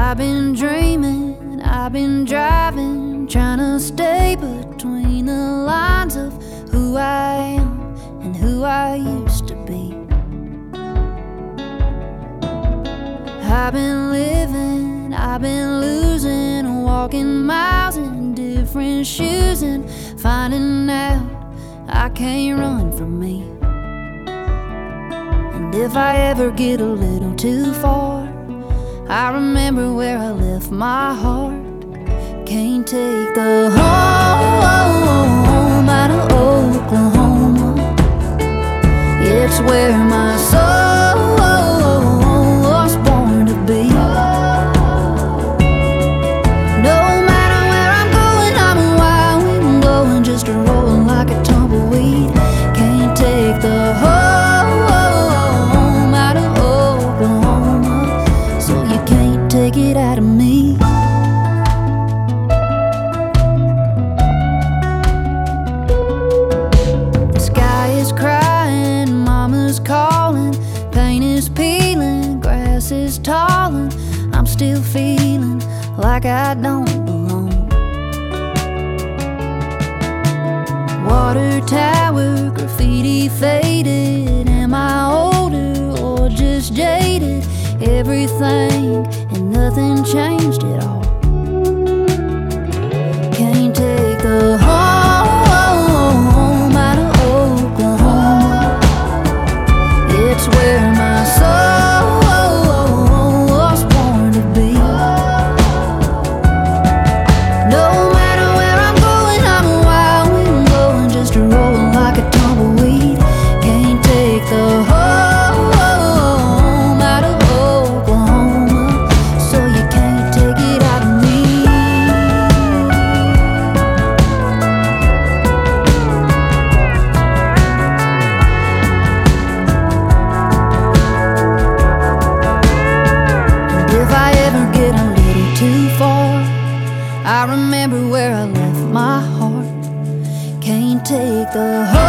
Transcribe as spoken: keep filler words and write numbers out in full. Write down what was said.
I've been dreaming, I've been driving, trying to stay between the lines of who I am and who I used to be. I've been living, I've been losing, walking miles in different shoes and finding out I can't run from me. And if I ever get a little too far, I remember where I left my heart. Can't take the home out of Oklahoma. It's where my soul was born to be. No matter where I'm going, I'm a wild wind blowing, just rolling like a tumbleweed. Can't take the home out of Oklahoma, so you can't take it out of me. The sky is crying, mama's calling, paint is peeling, grass is tall, and I'm still feeling like I don't belong. Water tower, graffiti faded. Am I older or just jaded? Everything and nothing changed at all. Can't take the home out of Oklahoma. It's where my soul was born to be. No matter where I'm going, I'm a wild wind blowing, just rolling like a tumbleweed. Can't take the home out of Oklahoma, so you can't take it out of me. And if I ever get a little too far, I remember where I left my heart. Can't take the